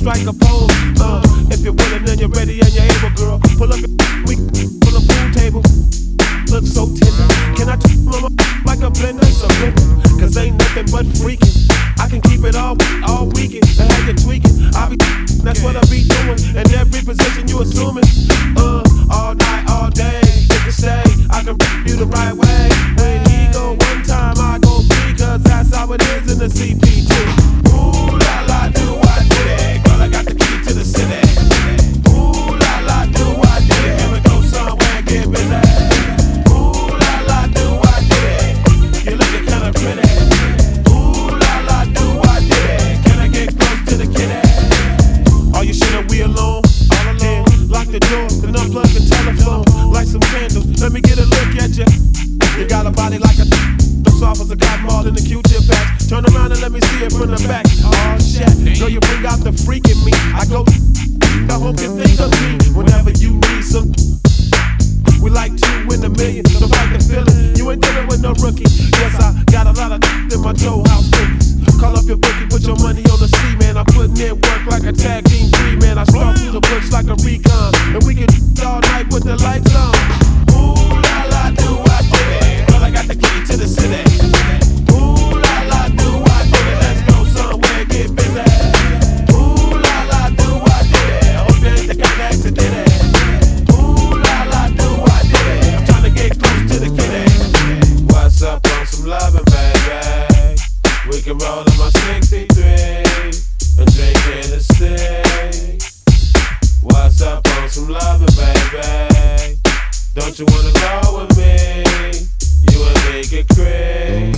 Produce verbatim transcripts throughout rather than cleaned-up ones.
strike a pose. Uh, if you're willing and you're ready and you're able, girl, pull up your we on the pool table. Look so tender. Can I t- mama like a blender? Surrender, cause ain't nothing but freaking. I can keep it all all weekend and have you tweaking. I be that's what I be doing. In every position you assuming. Uh, all night, all day. If you say I can rip you the right way. When he go one time, I go three, cause that's how it is in the C P T. Ooh la la, do I do it? Girl, I got the key to the city. Ooh la la, do I do it? Here we go somewhere and get busy. Ooh la la, do I do it? You're looking kinda pretty. Ooh la la, do I do it? Can I get close to the kitty? Are you sure that we alone? All alone. Lock the door, then unplug the telephone. Light some candles, let me get a look at you. You got a body like a soft as a cotton ball in the Q-tip patch. Turn around and let me see it from the back. Oh shit, girl, you bring out the freak in me. I go, I hope you think of me whenever you need some. We like two in a million, so fight the feeling. You ain't dealing with no rookie. Yes, I got a lot of in my Joe house cookies. Call up your bookie, put your money on the C, man. I'm putting in work like a tag team three, man. I stalk through the books like a recon, and we can all night with the lights on. Ooh la la, do I do it? Girl, I got the key to the city. Ooh la la, do I do it? Let's go somewhere, get busy. Ooh la la, do I do it? I hope you ain't the kind of accident. Ooh la la, do I do it? I'm trying to get close to the kitty. What's up on some loving, baby? We can roll in my sixty-three and drink in the stick. What's up on some loving, baby? Don't you wanna go with me? You and me get crazy.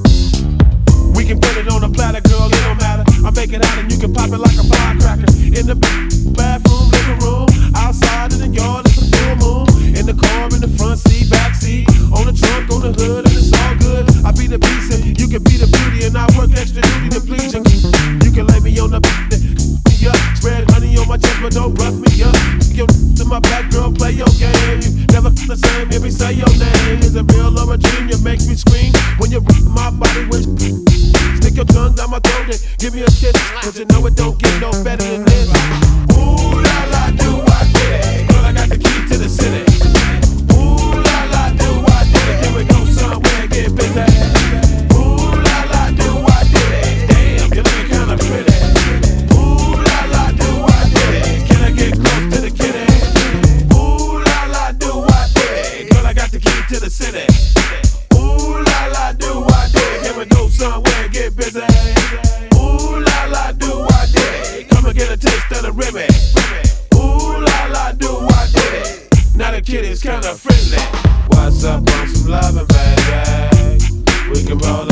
We can put it on a platter, girl, it don't matter. I make it hot and you can pop it like a firecracker. In the bathroom, living room, outside in the yard, it's a full moon. In the car, in the front seat, back seat, on the trunk, on the hood, and it's all good. I be the beast and you can be the beauty, and I work extra duty to please you. You can lay me on the me up, spread honey on my chest, but don't rough me up. Your to my back, girl, play your game. You never the same, hear me say your name. Is it real or a dream? You make me scream when you rip my body with. Stick your tongue down my throat and give me a kiss, cause you know it don't get no better than this. Ooh la la, do I do it? Girl, I got the key to the city. Ooh la la, do I do it? Here we go somewhere, get busy. Ooh la la, do I do it? Damn, you're looking kinda pretty. Ooh la la, do I do it? Can I get close to the kitty? Ooh la la, do I do it? Girl, I got the key to the city. Ooh la la, do I do it? Here we go somewhere, get busy. Ooh la la, do I do it? Come and get a taste of the Remy. Ooh la la, do I do it? Now the kitty's kinda friendly. What's up on some loving, baby? We can roll